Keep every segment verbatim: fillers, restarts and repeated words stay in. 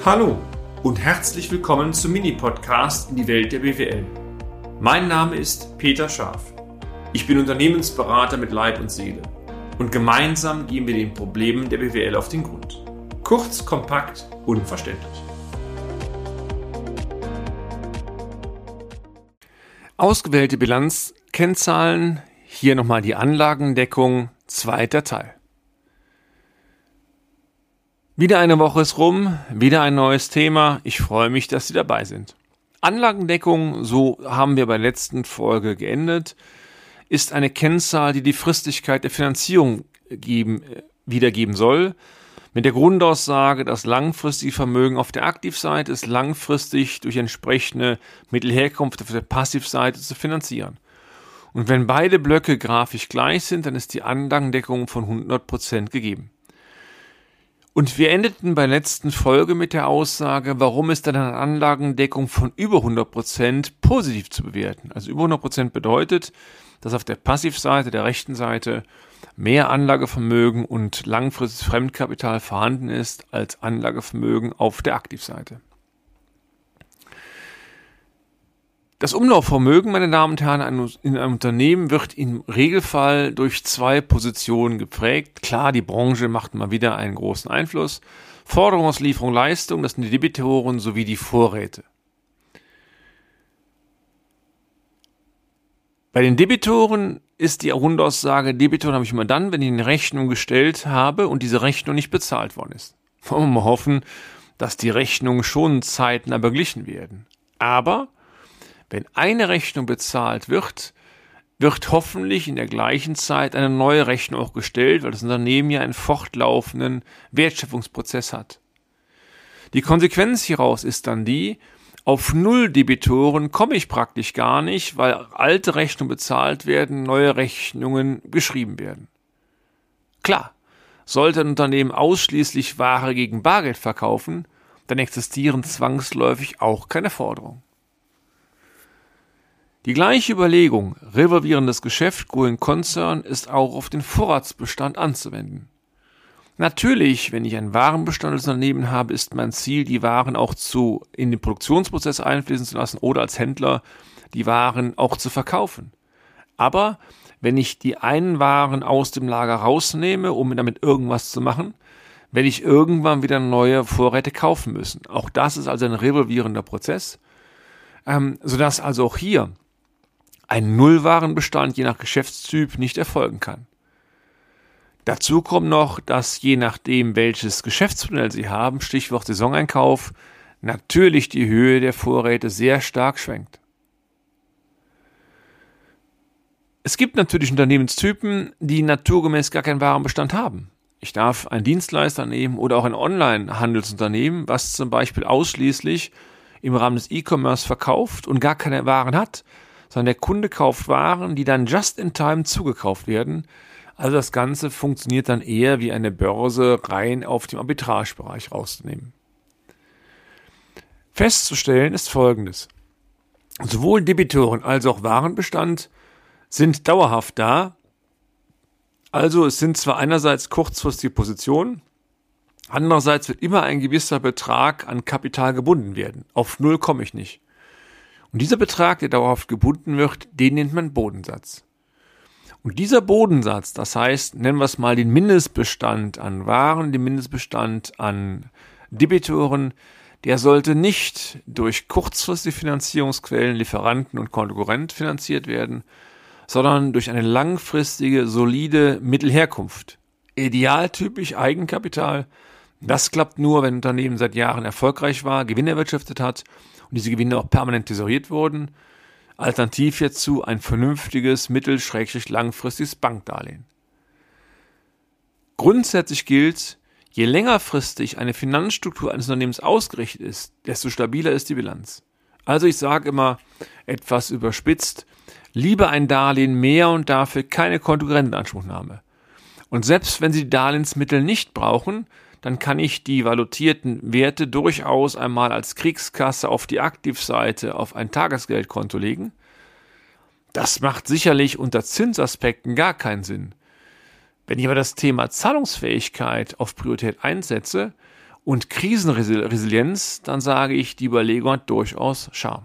Hallo und herzlich willkommen zum Mini-Podcast in die Welt der B W L. Mein Name ist Peter Scharf. Ich bin Unternehmensberater mit Leib und Seele und gemeinsam gehen wir den Problemen der B W L auf den Grund. Kurz, kompakt, unverständlich. Ausgewählte Bilanzkennzahlen, hier nochmal die Anlagendeckung, zweiter Teil. Wieder eine Woche ist rum, wieder ein neues Thema. Ich freue mich, dass Sie dabei sind. Anlagendeckung, so haben wir bei der letzten Folge geendet, ist eine Kennzahl, die die Fristigkeit der Finanzierung geben, wiedergeben soll, mit der Grundaussage, dass langfristige Vermögen auf der Aktivseite ist langfristig durch entsprechende Mittelherkunft auf der Passivseite zu finanzieren. Und wenn beide Blöcke grafisch gleich sind, dann ist die Anlagendeckung von hundert Prozent gegeben. Und wir endeten bei der letzten Folge mit der Aussage, warum ist dann eine Anlagendeckung von über hundert Prozent positiv zu bewerten. Also über hundert Prozent bedeutet, dass auf der Passivseite, der rechten Seite, mehr Anlagevermögen und langfristiges Fremdkapital vorhanden ist als Anlagevermögen auf der Aktivseite. Das Umlaufvermögen, meine Damen und Herren, in einem Unternehmen wird im Regelfall durch zwei Positionen geprägt. Klar, die Branche macht mal wieder einen großen Einfluss. Forderung aus Lieferung, Leistung, das sind die Debitoren sowie die Vorräte. Bei den Debitoren ist die Grundaussage, Debitoren habe ich immer dann, wenn ich eine Rechnung gestellt habe und diese Rechnung nicht bezahlt worden ist. Wollen wir mal hoffen, dass die Rechnungen schon zeitnah beglichen werden. Aber wenn eine Rechnung bezahlt wird, wird hoffentlich in der gleichen Zeit eine neue Rechnung auch gestellt, weil das Unternehmen ja einen fortlaufenden Wertschöpfungsprozess hat. Die Konsequenz hieraus ist dann die, auf null Debitoren komme ich praktisch gar nicht, weil alte Rechnungen bezahlt werden, neue Rechnungen geschrieben werden. Klar, sollte ein Unternehmen ausschließlich Ware gegen Bargeld verkaufen, dann existieren zwangsläufig auch keine Forderungen. Die gleiche Überlegung, revolvierendes Geschäft, Going Concern, ist auch auf den Vorratsbestand anzuwenden. Natürlich, wenn ich einen Warenbestand als Unternehmen habe, ist mein Ziel, die Waren auch zu, in den Produktionsprozess einfließen zu lassen oder als Händler die Waren auch zu verkaufen. Aber wenn ich die einen Waren aus dem Lager rausnehme, um damit irgendwas zu machen, werde ich irgendwann wieder neue Vorräte kaufen müssen. Auch das ist also ein revolvierender Prozess, ähm, sodass also auch hier ein Nullwarenbestand je nach Geschäftstyp nicht erfolgen kann. Dazu kommt noch, dass je nachdem, welches Geschäftsmodell Sie haben, Stichwort Saisoneinkauf, natürlich die Höhe der Vorräte sehr stark schwenkt. Es gibt natürlich Unternehmenstypen, die naturgemäß gar keinen Warenbestand haben. Ich darf einen Dienstleister nehmen oder auch ein Online-Handelsunternehmen, was zum Beispiel ausschließlich im Rahmen des E-Commerce verkauft und gar keine Waren hat, sondern der Kunde kauft Waren, die dann just in time zugekauft werden. Also das Ganze funktioniert dann eher wie eine Börse rein auf dem Arbitragebereich rauszunehmen. Festzustellen ist Folgendes. Sowohl Debitoren als auch Warenbestand sind dauerhaft da. Also es sind zwar einerseits kurzfristige Positionen, andererseits wird immer ein gewisser Betrag an Kapital gebunden werden. Auf Null komme ich nicht. Und dieser Betrag, der dauerhaft gebunden wird, den nennt man Bodensatz. Und dieser Bodensatz, das heißt, nennen wir es mal den Mindestbestand an Waren, den Mindestbestand an Debitoren, der sollte nicht durch kurzfristige Finanzierungsquellen, Lieferanten und Konkurrent finanziert werden, sondern durch eine langfristige, solide Mittelherkunft. Idealtypisch Eigenkapital. Das klappt nur, wenn ein Unternehmen seit Jahren erfolgreich war, Gewinn erwirtschaftet hat und diese Gewinne auch permanent tesoriert wurden. Alternativ hierzu ein vernünftiges, mittel-langfristiges Bankdarlehen. Grundsätzlich gilt, je längerfristig eine Finanzstruktur eines Unternehmens ausgerichtet ist, desto stabiler ist die Bilanz. Also ich sage immer etwas überspitzt, lieber ein Darlehen mehr und dafür keine Kontokorrentanspruchnahme. Und selbst wenn Sie die Darlehensmittel nicht brauchen, dann kann ich die valutierten Werte durchaus einmal als Kriegskasse auf die Aktivseite auf ein Tagesgeldkonto legen. Das macht sicherlich unter Zinsaspekten gar keinen Sinn. Wenn ich aber das Thema Zahlungsfähigkeit auf Priorität einsetze und Krisenresilienz, dann sage ich, die Überlegung hat durchaus Charme.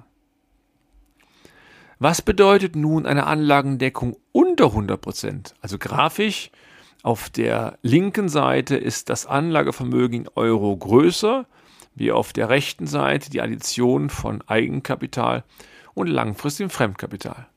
Was bedeutet nun eine Anlagendeckung unter hundert Prozent? Also grafisch auf der linken Seite ist das Anlagevermögen in Euro größer, wie auf der rechten Seite die Addition von Eigenkapital und langfristigem Fremdkapital.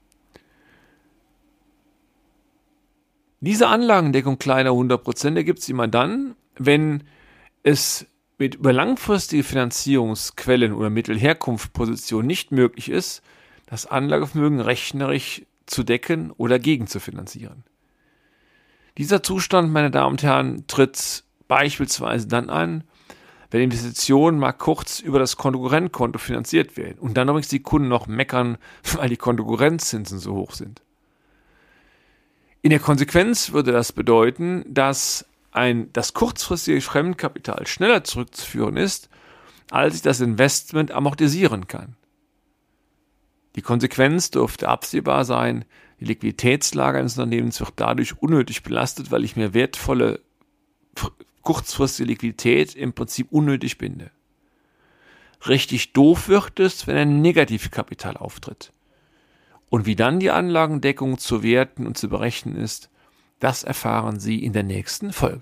Diese Anlagendeckung kleiner hundert Prozent ergibt sich immer dann, wenn es mit über langfristige Finanzierungsquellen oder Mittelherkunftspositionen nicht möglich ist, das Anlagevermögen rechnerisch zu decken oder gegenzufinanzieren. Dieser Zustand, meine Damen und Herren, tritt beispielsweise dann an, wenn Investitionen mal kurz über das Kontokorrentkonto finanziert werden und dann übrigens die Kunden noch meckern, weil die Kontokorrentzinsen so hoch sind. In der Konsequenz würde das bedeuten, dass ein, das kurzfristige Fremdkapital schneller zurückzuführen ist, als ich das Investment amortisieren kann. Die Konsequenz dürfte absehbar sein, die Liquiditätslage eines Unternehmens wird dadurch unnötig belastet, weil ich mir wertvolle kurzfristige Liquidität im Prinzip unnötig binde. Richtig doof wird es, wenn ein Negativkapital auftritt. Und wie dann die Anlagendeckung zu werten und zu berechnen ist, das erfahren Sie in der nächsten Folge.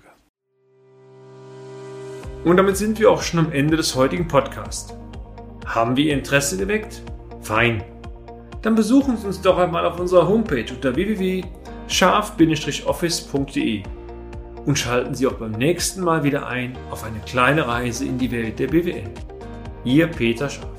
Und damit sind wir auch schon am Ende des heutigen Podcasts. Haben wir Ihr Interesse geweckt? Fein. Dann besuchen Sie uns doch einmal auf unserer Homepage unter w w w punkt scharf Bindestrich office punkt d e und schalten Sie auch beim nächsten Mal wieder ein auf eine kleine Reise in die Welt der B W L. Ihr Peter Scharf.